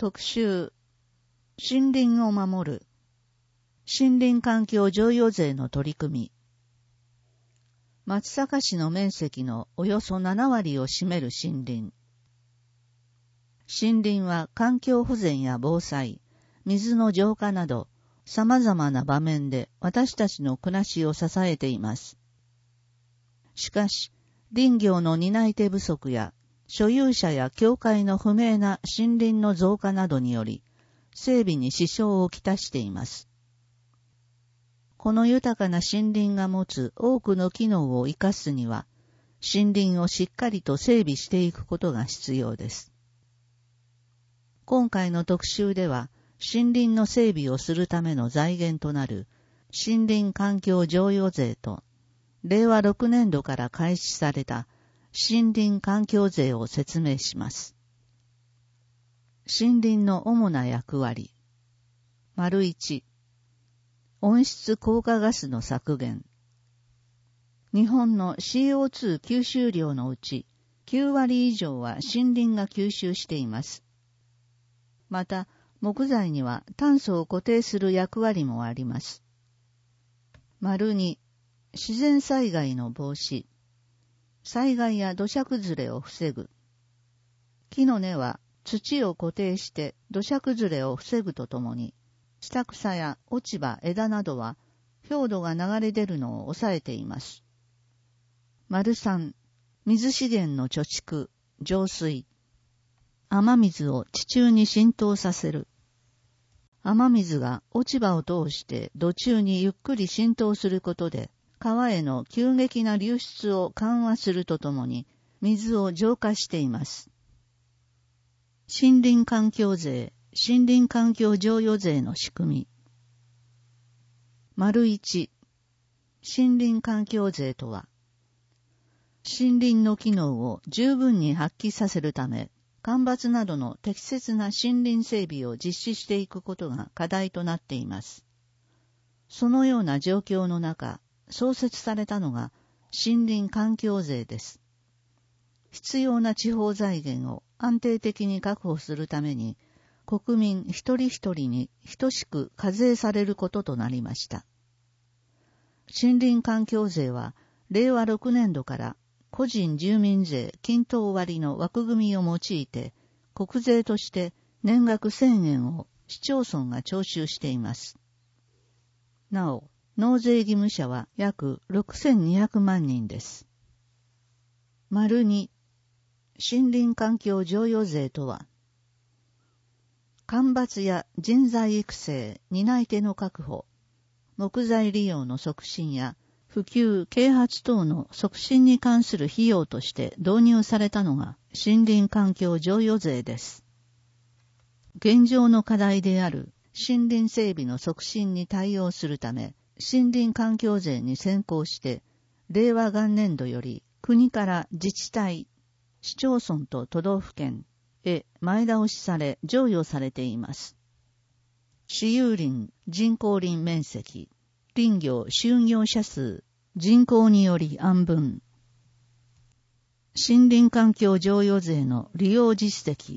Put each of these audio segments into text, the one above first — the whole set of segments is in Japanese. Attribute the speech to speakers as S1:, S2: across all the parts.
S1: 特集、森林を守る、森林環境譲与税の取り組み。松阪市の面積のおよそ7割を占める森林。森林は環境保全や防災、水の浄化など、様々な場面で私たちの暮らしを支えています。しかし、林業の担い手不足や、所有者や協会の不明な森林の増加などにより、整備に支障をきたしています。この豊かな森林が持つ多くの機能を生かすには、森林をしっかりと整備していくことが必要です。今回の特集では、森林の整備をするための財源となる森林環境譲与税と、令和6年度から開始された森林環境税を説明します。森林の主な役割。1、温室効果ガスの削減。日本の CO2 吸収量のうち9割以上は森林が吸収しています。また、木材には炭素を固定する役割もあります。2、自然災害の防止。災害や土砂崩れを防ぐ。木の根は土を固定して土砂崩れを防ぐとともに、下草や落ち葉、枝などは氷土が流れ出るのを抑えています。3、水資源の貯蓄、浄水。雨水を地中に浸透させる。雨水が落ち葉を通して土中にゆっくり浸透することで、川への急激な流出を緩和するとともに、水を浄化しています。森林環境税、森林環境譲与税の仕組み。1、森林環境税とは、森林の機能を十分に発揮させるため、間伐などの適切な森林整備を実施していくことが課題となっています。そのような状況の中、創設されたのが森林環境税です。必要な地方財源を安定的に確保するために、国民一人一人に等しく課税されることとなりました。森林環境税は、令和6年度から個人住民税均等割の枠組みを用いて、国税として年額1000円を市町村が徴収しています。なお、納税義務者は約6200万人です。2、森林環境譲与税とは、間伐や人材育成、担い手の確保、木材利用の促進や普及、啓発等の促進に関する費用として導入されたのが森林環境譲与税です。現状の課題である森林整備の促進に対応するため、森林環境税に先行して、令和元年度より国から自治体、市町村と都道府県へ前倒しされ譲与されています。私有林、人工林面積、林業就業者数、人口により案分。森林環境譲与税の利用実績。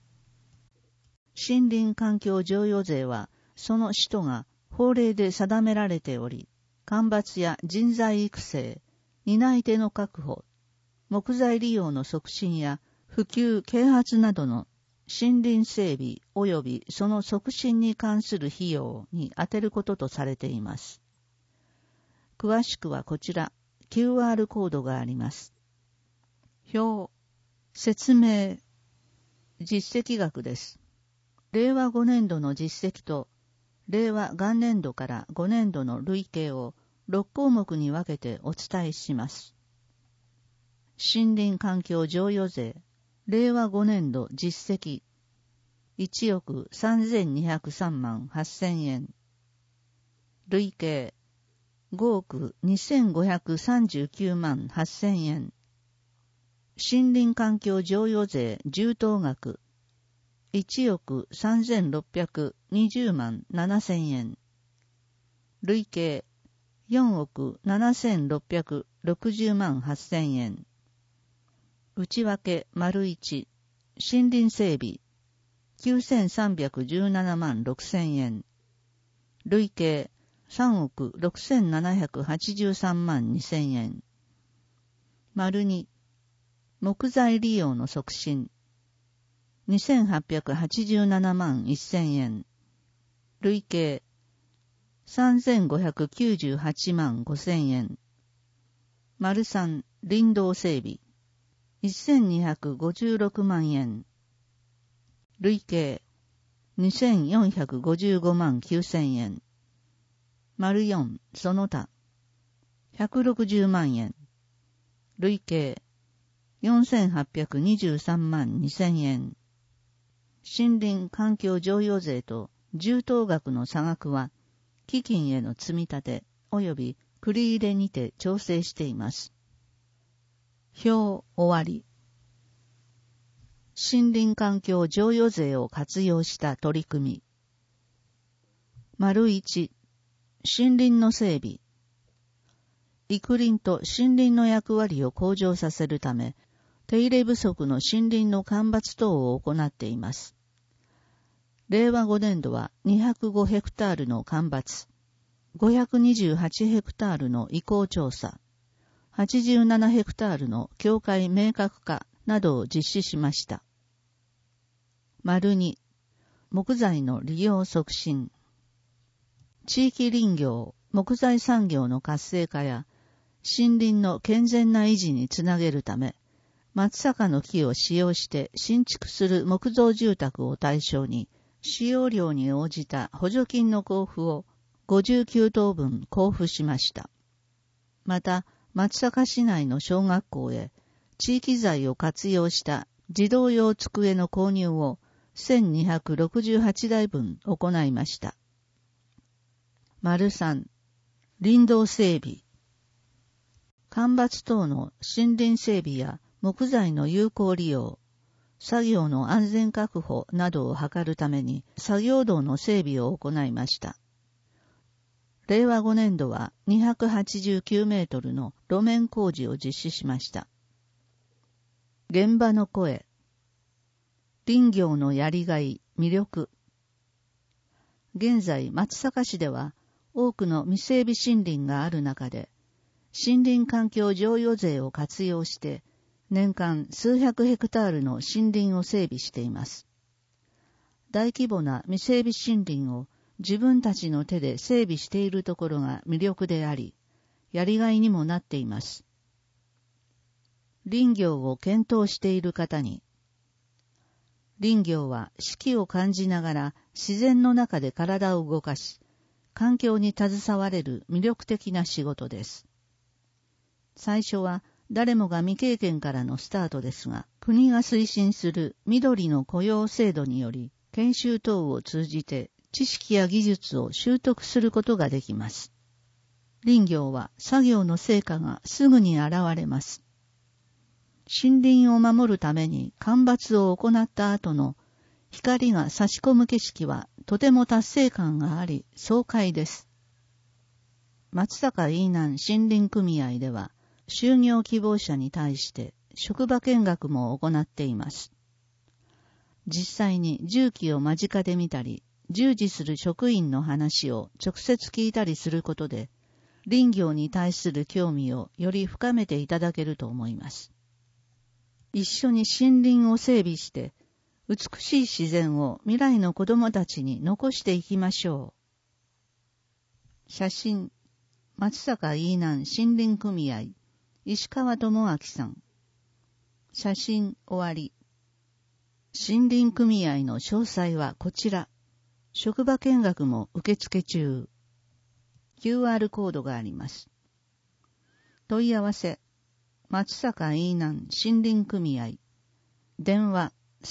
S1: 森林環境譲与税は、その使途が法令で定められており、間伐や人材育成、担い手の確保、木材利用の促進や普及・啓発などの森林整備及びその促進に関する費用に充てることとされています。詳しくはこちら、QR コードがあります。表、説明、実績額です。令和5年度の実績と、令和元年度から5年度の累計を6項目に分けてお伝えします。森林環境譲与税、令和5年度実績、1億3203万8000円。累計、5億2539万8000円。森林環境譲与税充当額、1億3620万7000円。累計、4億7660万8000円。内訳、1、森林整備、 9317万6000円。累計3億6783万2000円。2、木材利用の促進。2887万1000円。累計3598万5000円。3、林道整備。1256万円。累計2455万9000円。4、その他。160万円。累計4823万2000円。森林環境譲与税と充当額の差額は、基金への積み立て及び繰り入れにて調整しています。表終わり。森林環境譲与税を活用した取り組み。1、森林の整備。育林と森林の役割を向上させるため、手入れ不足の森林の間伐等を行っています。令和5年度は205ヘクタールの間伐、528ヘクタールの移行調査、87ヘクタールの境界明確化などを実施しました。2、木材の利用促進。地域林業、木材産業の活性化や森林の健全な維持につなげるため、松阪の木を使用して新築する木造住宅を対象に、使用量に応じた補助金の交付を59棟分交付しました。また、松阪市内の小学校へ地域材を活用した児童用机の購入を1268台分行いました。3、林道整備。間伐等の森林整備や木材の有効利用、作業の安全確保などを図るために作業道の整備を行いました。令和5年度は289メートルの路面工事を実施しました。現場の声。林業のやりがい、魅力。現在、松阪市では多くの未整備森林がある中で、森林環境譲与税を活用して年間数百ヘクタールの森林を整備しています。大規模な未整備森林を自分たちの手で整備しているところが魅力であり、やりがいにもなっています。林業を検討している方に、林業は四季を感じながら自然の中で体を動かし、環境に携われる魅力的な仕事です。最初は誰もが未経験からのスタートですが、国が推進する緑の雇用制度により、研修等を通じて知識や技術を習得することができます。林業は作業の成果がすぐに現れます。森林を守るために間伐を行った後の光が差し込む景色はとても達成感があり爽快です。松阪飯南森林組合では就業希望者に対して職場見学も行っています。実際に重機を間近で見たり、従事する職員の話を直接聞いたりすることで、林業に対する興味をより深めていただけると思います。一緒に森林を整備して、美しい自然を未来の子供たちに残していきましょう。写真、松阪飯南森林組合、石川智明さん。写真終わり。森林組合の詳細はこちら。職場見学も受付中。QR コードがあります。問い合わせ。松阪飯南森林組合。電話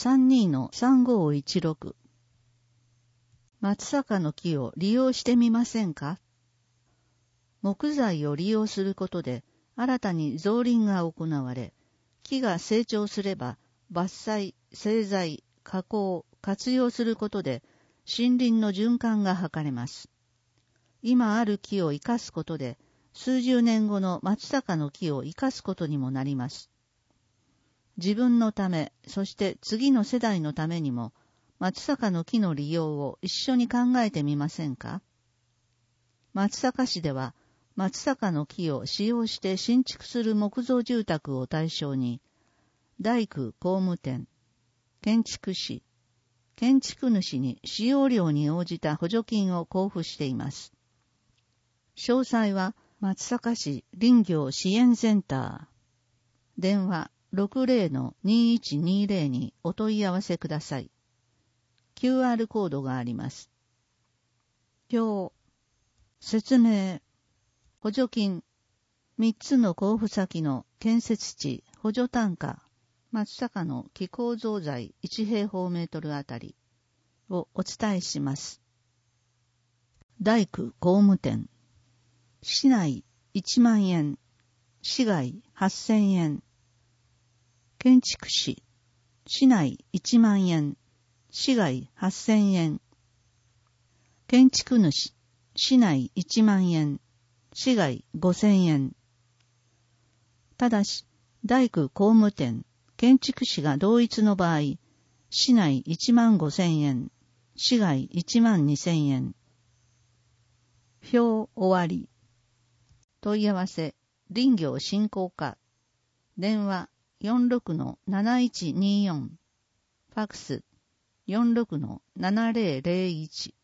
S1: 32-3516。松阪の木を利用してみませんか？木材を利用することで新たに造林が行われ、木が成長すれば伐採、製材、加工、活用することで森林の循環が図れます。今ある木を生かすことで数十年後の松阪の木を生かすことにもなります。自分のため、そして次の世代のためにも、 松阪の木の利用を一緒に考えてみませんか？松阪市では、松阪の木を使用して新築する木造住宅を対象に、大工工務店、建築士、建築主に使用料に応じた補助金を交付しています。詳細は松阪市林業支援センター。電話 60-2120 にお問い合わせください。QR コードがあります。表、説明、補助金、3つの交付先の建設地補助単価、松阪の木構造材1平方メートルあたりをお伝えします。大工工務店、市内1万円、市外8000円。建築士、市内1万円、市外8000円。建築主、市内1万円、市外5000円。ただし、大工工務店、建築士が同一の場合、市内1万5000円、市外1万2000円。表終わり。問い合わせ、林業振興課。電話 46-7124。ファクス 46-7001。